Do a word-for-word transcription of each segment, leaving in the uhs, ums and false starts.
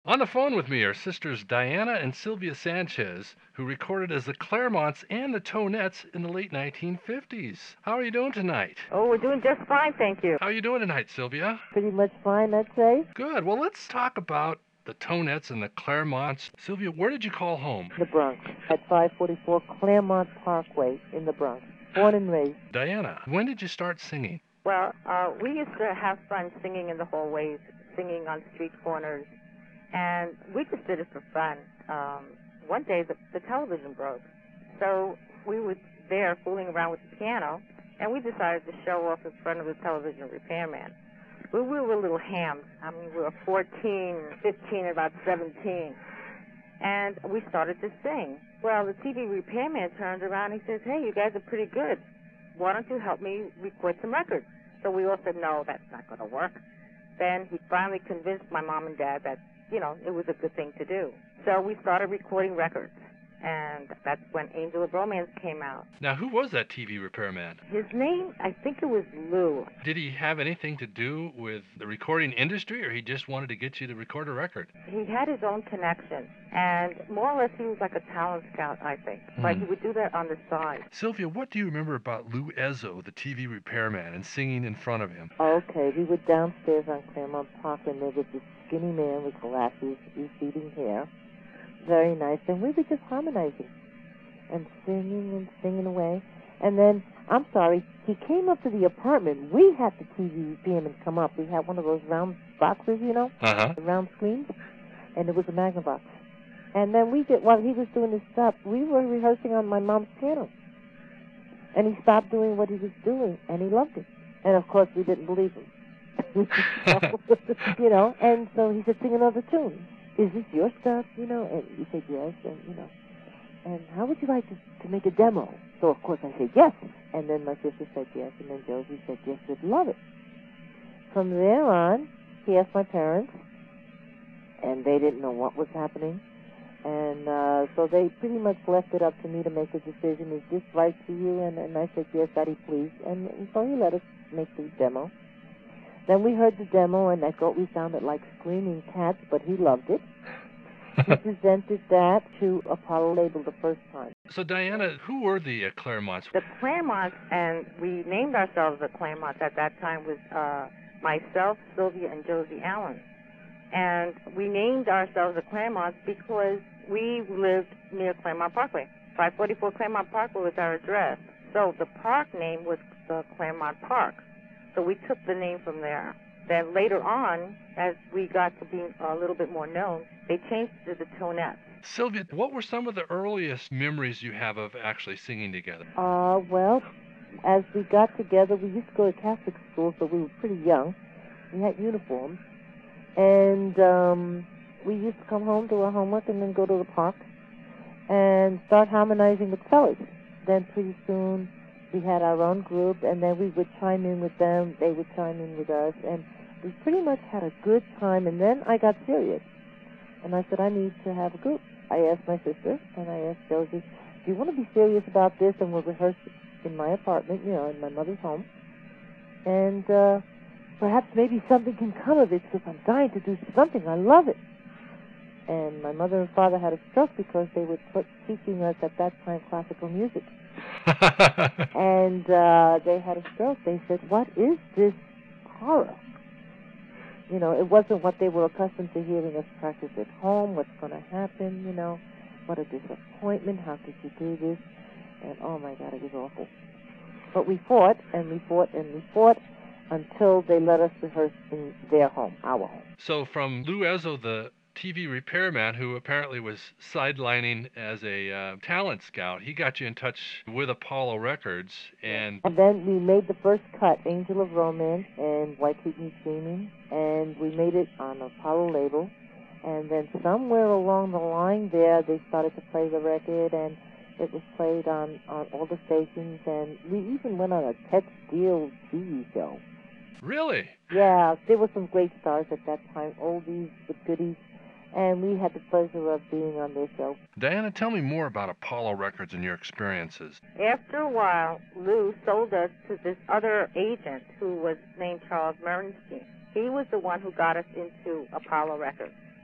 On the phone with me are sisters Diana and Sylvia Sanchez, who recorded as the Claremonts and the Tonettes in the late nineteen fifties. How are you doing tonight? Oh, we're doing just fine, thank you. How are you doing tonight, Sylvia? Pretty much fine, I'd say. Good. Well, let's talk about the Tonettes and the Claremonts. Sylvia, where did you call home? The Bronx, at five forty-four Claremont Parkway in the Bronx. Born and raised. Diana, when did you start singing? Well, uh, we used to have fun singing in the hallways, singing on street corners, and we just did it for fun. Um, one day, the, the television broke, so we were there fooling around with the piano, and we decided to show off in front of the television repairman. We, we were little hams. I mean, we were fourteen, fifteen, about seventeen. And we started to sing. Well, the T V repairman turned around and he says, hey, you guys are pretty good. Why don't you help me record some records? So we all said, no, that's not going to work. Then he finally convinced my mom and dad that, you know, it was a good thing to do. So we started recording records. And that's when Angel of Romance came out. Now, who was that T V repairman? His name, I think it was Lou. Did he have anything to do with the recording industry, or he just wanted to get you to record a record? He had his own connection, and more or less he was like a talent scout, I think. Hmm. But he would do that on the side. Sylvia, what do you remember about Lou Ezzo, the T V repairman, and singing in front of him? Okay, we were downstairs on Claremont Park, and there was this skinny man with glasses, receding hair. Very nice, and we were just harmonizing and singing and singing away. And then, I'm sorry, he came up to the apartment. We had the T V repairman come up. We had one of those round boxes, you know, Uh-huh. the round screens, and it was a Magnavox. And then we did, while he was doing his stuff, we were rehearsing on my mom's piano. And he stopped doing what he was doing, and he loved it. And of course, we didn't believe him. So, you know, and so he said, sing another tune. Is this your stuff, you know? And we said, yes, and, you know. And how would you like to, to make a demo? So, of course, I said, yes. And then my sister said yes, and then Josie said, yes, we'd love it. From there on, he asked my parents, and they didn't know what was happening. And uh, so they pretty much left it up to me to make a decision. Is this right for you? And, and I said, yes, Daddy, please. And, and so he let us make the demo. Then we heard the demo, and I thought we sounded like screaming cats, but he loved it. He presented that to Apollo Label the first time. So, Diana, who were the uh, Claremonts? The Claremonts, and we named ourselves the Claremonts at that time, was uh, myself, Sylvia, and Josie Allen. And we named ourselves the Claremonts because we lived near Claremont Parkway. five forty-four Claremont Parkway was our address. So the park name was the Claremont Park. So we took the name from there. Then later on, as we got to be a little bit more known, they changed it to the Tonettes. Sylvia, what were some of the earliest memories you have of actually singing together? Uh, well, as we got together, we used to go to Catholic school, so we were pretty young. We had uniforms. And um, we used to come home, do our homework, and then go to the park and start harmonizing with fellas. Then pretty soon, we had our own group, and then we would chime in with them. They would chime in with us, and we pretty much had a good time. And then I got serious, and I said, I need to have a group. I asked my sister, and I asked Josie, do you want to be serious about this? And we'll rehearse in my apartment, you know, in my mother's home. And uh, perhaps maybe something can come of it, because I'm dying to do something. I love it. And my mother and father had a stroke because they were put, teaching us at that time classical music. And uh, they had a stroke. They said, what is this horror? You know, it wasn't what they were accustomed to hearing us practice at home. What's going to happen, you know? What a disappointment. How could you do this? And, oh, my God, it was awful. But we fought, and we fought, and we fought until they let us rehearse in their home, our home. So from Lou Ezzo, the T V repairman, who apparently was sidelining as a uh, talent scout, he got you in touch with Apollo Records, and... And then we made the first cut, Angel of Romance, and Why Keep Me Dreaming, and we made it on Apollo label. And then somewhere along the line there, they started to play the record, and it was played on, on all the stations, and we even went on a Ted Steele T V show. Really? Yeah, there were some great stars at that time, oldies with goodies. And we had the pleasure of being on their show. Diana, tell me more about Apollo Records and your experiences. After a while, Lou sold us to this other agent who was named Charles Merenstein. He was the one who got us into Apollo Records.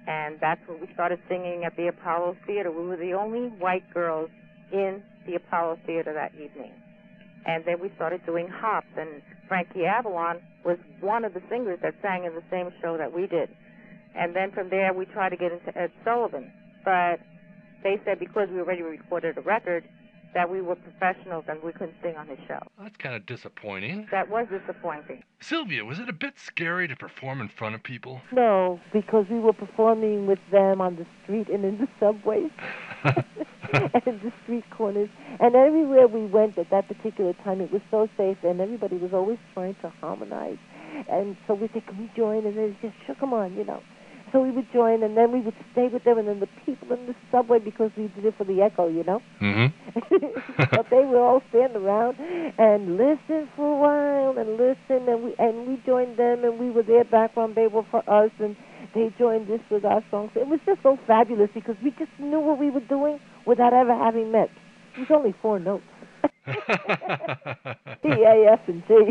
And that's when we started singing at the Apollo Theater. We were the only white girls in the Apollo Theater that evening. And then we started doing hops, and Frankie Avalon was one of the singers that sang in the same show that we did. And then from there, we tried to get into Ed Sullivan. But they said because we already recorded a record, that we were professionals and we couldn't sing on his show. That's kind of disappointing. That was disappointing. Sylvia, was it a bit scary to perform in front of people? No, because we were performing with them on the street and in the subways and in the street corners. And everywhere we went at that particular time, it was so safe, and everybody was always trying to harmonize. And so we said, can we join? And they just shook them on, you know. So we would join, and then we would stay with them, and then the people in the subway, because we did it for the echo, you know. Mm-hmm. But they would all stand around and listen for a while and listen, and we and we joined them, and we were their background. They were for us, and they joined us with our songs. It was just so fabulous because we just knew what we were doing without ever having met. It was only four notes. D, A, F, and G.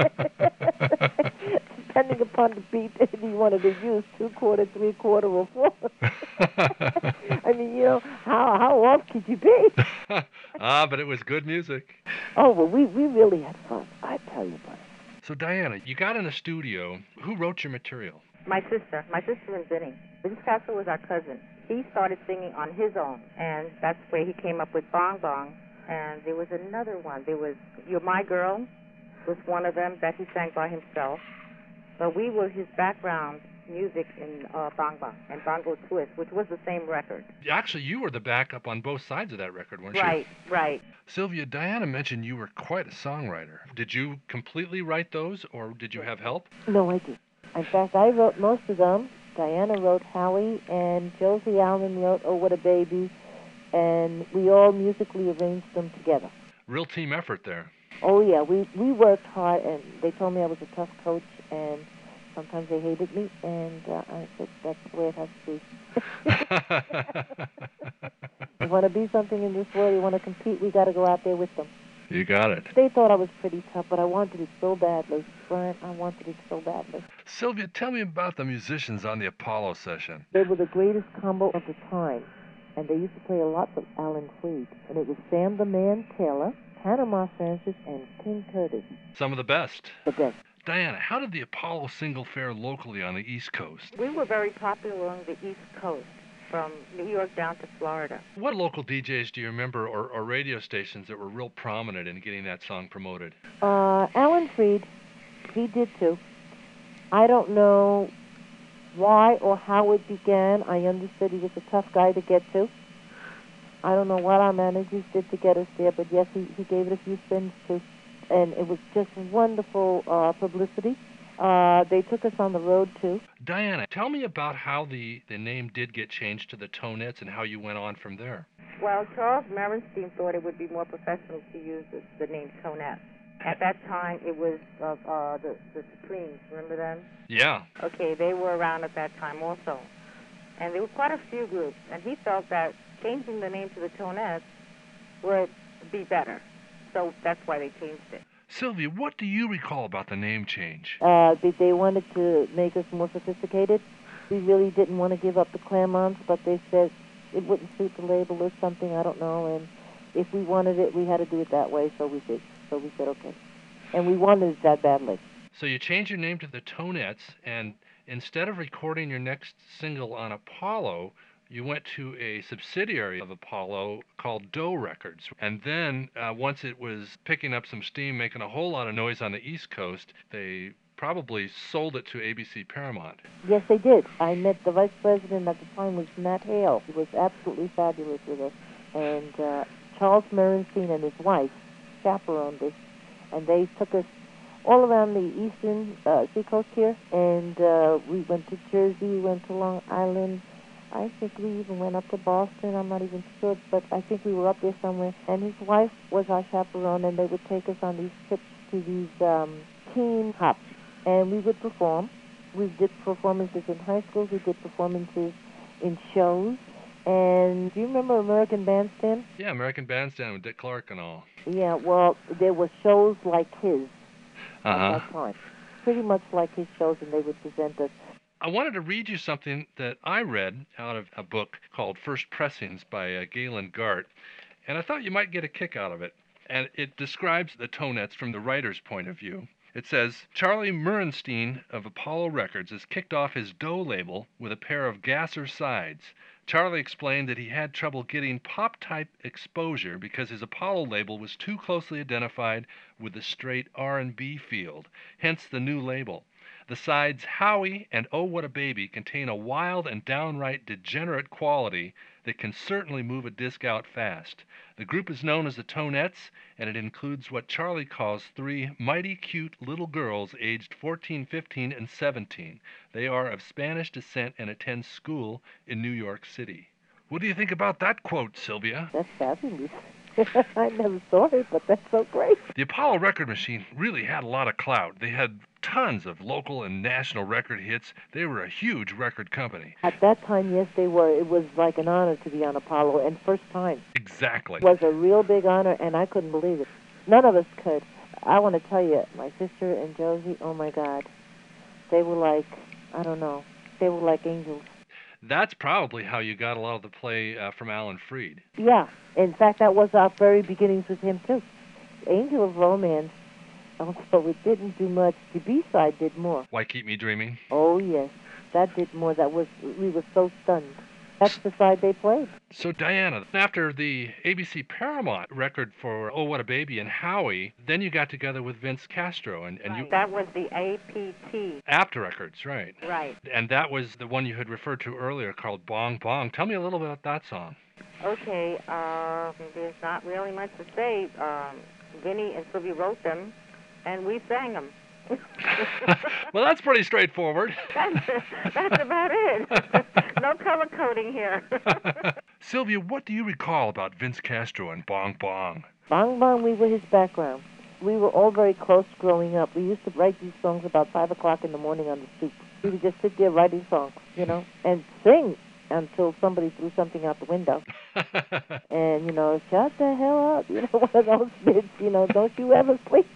Depending upon the beat that you wanted to use, two quarter, three quarter, or four. I mean, you know, how how off could you be? Ah, but it was good music. Oh, well, we, we really had fun, I tell you what. So, Diana, you got in the studio. Who wrote your material? My sister, my sister and Vinny. Vince Castle was our cousin. He started singing on his own, and that's where he came up with Bong Bong. And there was another one. There was You're My Girl was one of them that he sang by himself. But we were his background music in uh, Bong Bong and Bongo Twist, which was the same record. Actually, you were the backup on both sides of that record, weren't Right, you? right, right. Sylvia, Diana mentioned you were quite a songwriter. Did you completely write those, or did you have help? No, I did. In fact, I wrote most of them. Diana wrote Howie, and Josie Allen wrote Oh, What a Baby, and we all musically arranged them together. Real team effort there. Oh, yeah, we, we worked hard, and they told me I was a tough coach, and sometimes they hated me, and uh, I said, that's the way it has to be. You want to be something in this world, you want to compete, we got to go out there with them. You got it. They thought I was pretty tough, but I wanted it so badly. Brian, I wanted it so badly. Sylvia, tell me about the musicians on the Apollo session. They were the greatest combo of the time, and they used to play a lot with Alan Freed. And it was Sam the Man Taylor, Panama Francis, and King Curtis. Some of the best. The best. Diana, how did the Apollo single fare locally on the East Coast? We were very popular on the East Coast, from New York down to Florida. What local D Js do you remember, or, or radio stations that were real prominent in getting that song promoted? Uh, Alan Freed, he did too. I don't know why or how it began. I understood he was a tough guy to get to. I don't know what our managers did to get us there, but yes, he, he gave it a few spins too. And it was just wonderful uh, publicity. Uh, they took us on the road too. Diana, tell me about how the, the name did get changed to the Tonettes and how you went on from there. Well, Charles Merenstein thought it would be more professional to use the, the name Tonettes. At that time, it was uh, uh, the, the Supremes. Remember them? Yeah. Okay, they were around at that time also. And there were quite a few groups. And he felt that changing the name to the Tonettes would be better. So that's why they changed it. Sylvia, what do you recall about the name change? Uh, they, they wanted to make us more sophisticated. We really didn't want to give up the Claremonts, but they said it wouldn't suit the label or something, I don't know. And if we wanted it, we had to do it that way, so we did. So we said, okay. And we wanted it that badly. So you changed your name to the Tonettes, and instead of recording your next single on Apollo, you went to a subsidiary of Apollo called Doe Records. And then, uh, once it was picking up some steam, making a whole lot of noise on the East Coast, they probably sold it to A B C Paramount. Yes, they did. I met the vice president at the time was Matt Hale. He was absolutely fabulous with us. And uh, Charles Merenstein and his wife chaperoned us. And they took us all around the eastern uh, seacoast here. And uh, we went to Jersey, we went to Long Island. I think we even went up to Boston. I'm not even sure, but I think we were up there somewhere. And his wife was our chaperone, and they would take us on these trips to these um, teen hops. And we would perform. We did performances in high schools. We did performances in shows. And do you remember American Bandstand? Yeah, American Bandstand with Dick Clark and all. Yeah, well, there were shows like his Uh-huh. at that time. Pretty much like his shows, and they would present us. I wanted to read you something that I read out of a book called First Pressings by uh, Galen Gart, and I thought you might get a kick out of it. And it describes the Tonettes from the writer's point of view. It says, Charlie Murenstein of Apollo Records has kicked off his Doe label with a pair of gasser sides. Charlie explained that he had trouble getting pop-type exposure because his Apollo label was too closely identified with the straight R and B field, hence the new label. The sides Howie and Oh What a Baby contain a wild and downright degenerate quality that can certainly move a disc out fast. The group is known as the Tonettes, and it includes what Charlie calls three mighty cute little girls aged fourteen, fifteen, and seventeen. They are of Spanish descent and attend school in New York City. What do you think about that quote, Sylvia? That's fabulous. I never saw it, but that's so great. The Apollo record machine really had a lot of clout. They had tons of local and national record hits. They were a huge record company. At that time, yes, they were. It was like an honor to be on Apollo, and first time. Exactly. It was a real big honor, and I couldn't believe it. None of us could. I want to tell you, my sister and Josie, oh my God, they were like, I don't know, they were like angels. That's probably how you got a lot of the play uh, from Alan Freed. Yeah. In fact, that was our very beginnings with him, too. Angel of Romance, although it didn't do much, the B-side did more. Why Keep Me Dreaming? Oh, yes. That did more. That was, we were so stunned. That's the side they played. So, Diana, after the A B C Paramount record for Oh What a Baby and Howie, then you got together with Vince Castro. and, and Right. you That was the A P T. After Records, right. Right. And that was the one you had referred to earlier called Bong Bong. Tell me a little bit about that song. Okay, um, there's not really much to say. Um, Vinny and Sylvia wrote them, and we sang them. Well, that's pretty straightforward. That's, that's about it. No color coding here. Sylvia, what do you recall about Vince Castro and Bong Bong? Bong Bong, we were his background. We were all very close growing up. We used to write these songs about five o'clock in the morning on the stoop. We would just sit there writing songs, you know, and sing until somebody threw something out the window. And, you know, shut the hell up, you know, one of those bits, you know, don't you ever sleep.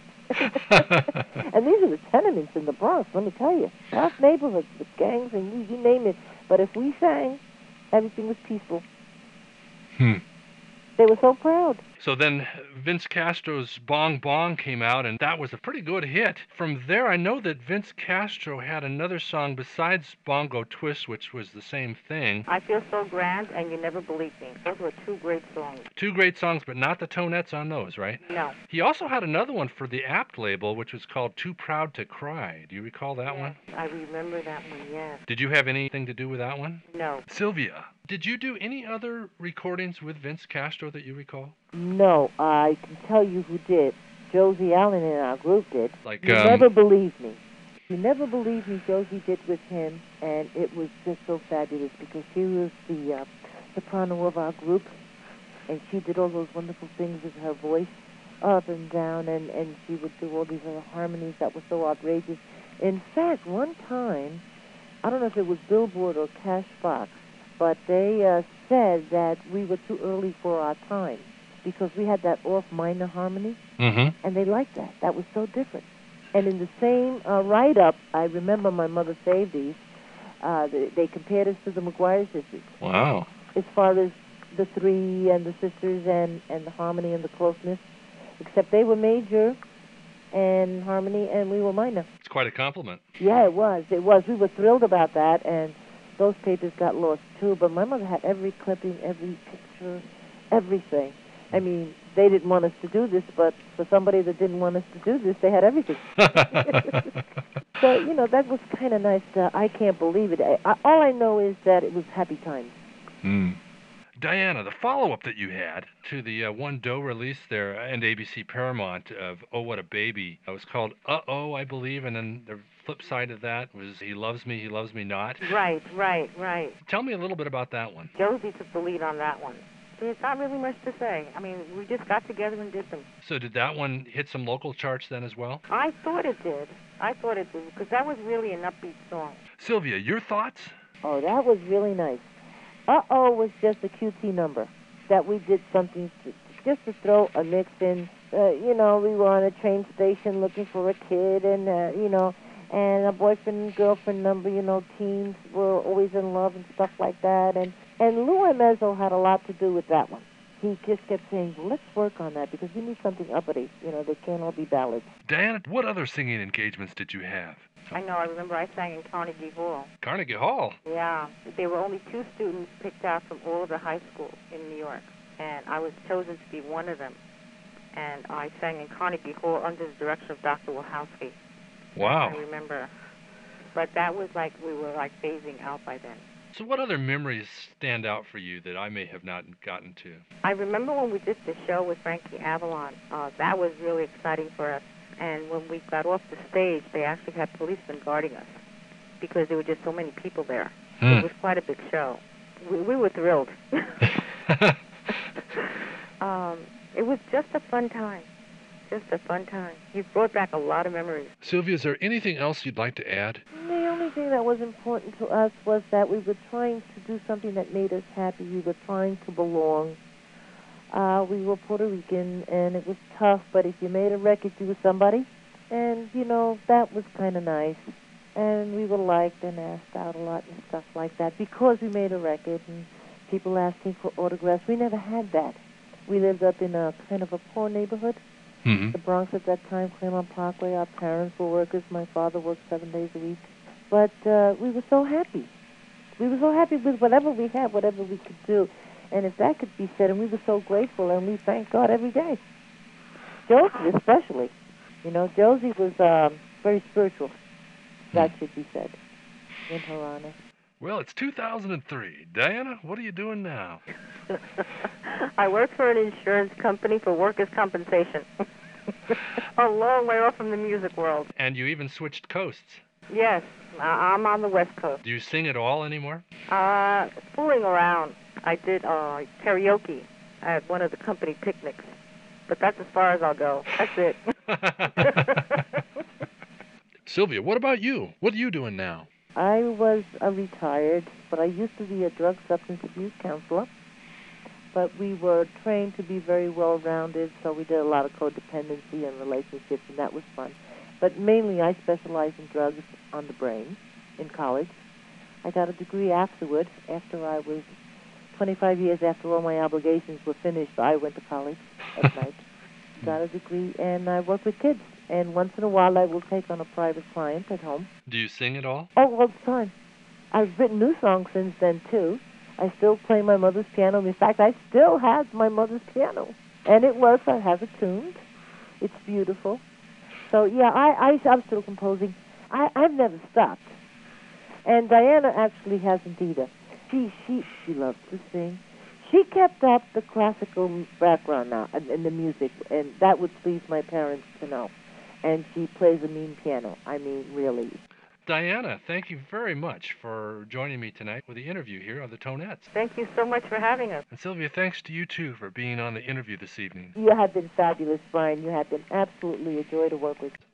And these are the tenements in the Bronx, let me tell you. Rough neighborhoods with gangs and you, you name it. But if we sang, everything was peaceful. Hmm. They were so proud. So then Vince Castro's Bong Bong came out, and that was a pretty good hit. From there, I know that Vince Castro had another song besides Bongo Twist, which was the same thing. I Feel So Grand and You Never Believe Me. Those were two great songs. Two great songs, but not the Tonettes on those, right? No. He also had another one for the Apt label, which was called Too Proud to Cry. Do you recall that Yes, one? I remember that one, yes. Did you have anything to do with that one? No. Sylvia, did you do any other recordings with Vince Castro that you recall? No, I can tell you who did. Josie Allen in our group did. Like, You um, Never Believe Me. You Never Believe Me, Josie did with him, and it was just so fabulous because she was the uh, soprano of our group, and she did all those wonderful things with her voice, up and down, and, and she would do all these other harmonies that were so outrageous. In fact, one time, I don't know if it was Billboard or Cash Box, but they uh, said that we were too early for our time because we had that off minor harmony, Mm-hmm. and they liked that. That was so different. And in the same uh, write-up, I remember my mother saved these. Uh, they, they compared us to the McGuire sisters Wow. as far as the three and the sisters and, and the harmony and the closeness, except they were major and harmony and we were minor. It's quite a compliment. Yeah, it was. It was. We were thrilled about that, and those papers got lost, too. But my mother had every clipping, every picture, everything. I mean, they didn't want us to do this, but for somebody that didn't want us to do this, they had everything. So, you know, that was kind of nice. Uh, I can't believe it. I, I, all I know is that it was happy times. Hmm. Diana, the follow-up that you had to the uh, one Doe release there and A B C Paramount of Oh What a Baby, it was called Uh-Oh, I believe, and then the flip side of that was He Loves Me, He Loves Me Not. Right, right, right. Tell me a little bit about that one. Josie took the lead on that one. There's not really much to say. I mean, we just got together and did them. So did that one hit some local charts then as well? I thought it did. I thought it did, because that was really an upbeat song. Sylvia, your thoughts? Oh, that was really nice. Uh-Oh was just a Q T number that we did something to, just to throw a mix in. Uh, you know, we were on a train station looking for a kid, and, uh, you know, and a boyfriend and girlfriend number, you know, teens were always in love and stuff like that. And, and Louis Mezzo had a lot to do with that one. He just kept saying, well, let's work on that because we need something uppity. You know, they can't all be ballads. Diana, what other singing engagements did you have? I know, I remember I sang in Carnegie Hall. Carnegie Hall? Yeah. There were only two students picked out from all of the high schools in New York, and I was chosen to be one of them. And I sang in Carnegie Hall under the direction of Doctor Wachowski. Wow. I remember. But that was like, we were like phasing out by then. So what other memories stand out for you that I may have not gotten to? I remember when we did the show with Frankie Avalon. Uh, that was really exciting for us. And when we got off the stage, they actually had policemen guarding us because there were just so many people there. Hmm. It was quite a big show. We, we were thrilled. um, it was just a fun time. Just a fun time. You brought back a lot of memories. Sylvia, is there anything else you'd like to add? The only thing that was important to us was that we were trying to do something that made us happy. We were trying to belong. Uh, we were Puerto Rican, and it was tough, but if you made a record, you were somebody. And, you know, that was kind of nice. And we were liked and asked out a lot and stuff like that because we made a record and people asking for autographs. We never had that. We lived up in a kind of a poor neighborhood. Mm-hmm. The Bronx at that time, Claremont Parkway. Our parents were workers. My father worked seven days a week. But uh, we were so happy. We were so happy with whatever we had, whatever we could do. And if that could be said, and we were so grateful, and we thank God every day. Josie especially. You know, Josie was um, very spiritual. That should be said in her honor. Well, it's two thousand three. Diana, what are you doing now? I work for an insurance company for workers' compensation. A long way off from the music world. And you even switched coasts. Yes, I- I'm on the West Coast. Do you sing at all anymore? Uh, fooling around. I did uh, karaoke at one of the company picnics. But that's as far as I'll go. That's it. Sylvia, what about you? What are you doing now? I was uh, retired, but I used to be a drug substance abuse counselor. But we were trained to be very well-rounded, so we did a lot of codependency and relationships, and that was fun. But mainly I specialized in drugs on the brain in college. I got a degree afterward, after I was twenty-five years after all my obligations were finished. I went to college at night, got a degree, and I work with kids. And once in a while I will take on a private client at home. Do you sing at all? Oh, all the time. I've written new songs since then, too. I still play my mother's piano. In fact, I still have my mother's piano. And it works. I have it tuned. It's beautiful. So, yeah, I, I, I'm still composing. I, I've never stopped. And Diana actually hasn't either. She, she, she loves to sing. She kept up the classical background now in, in the music, and that would please my parents to know. And she plays a mean piano. I mean, really. Diana, thank you very much for joining me tonight with the interview here on the Tonettes. Thank you so much for having us. And Sylvia, thanks to you, too, for being on the interview this evening. You have been fabulous, Brian. You have been absolutely a joy to work with.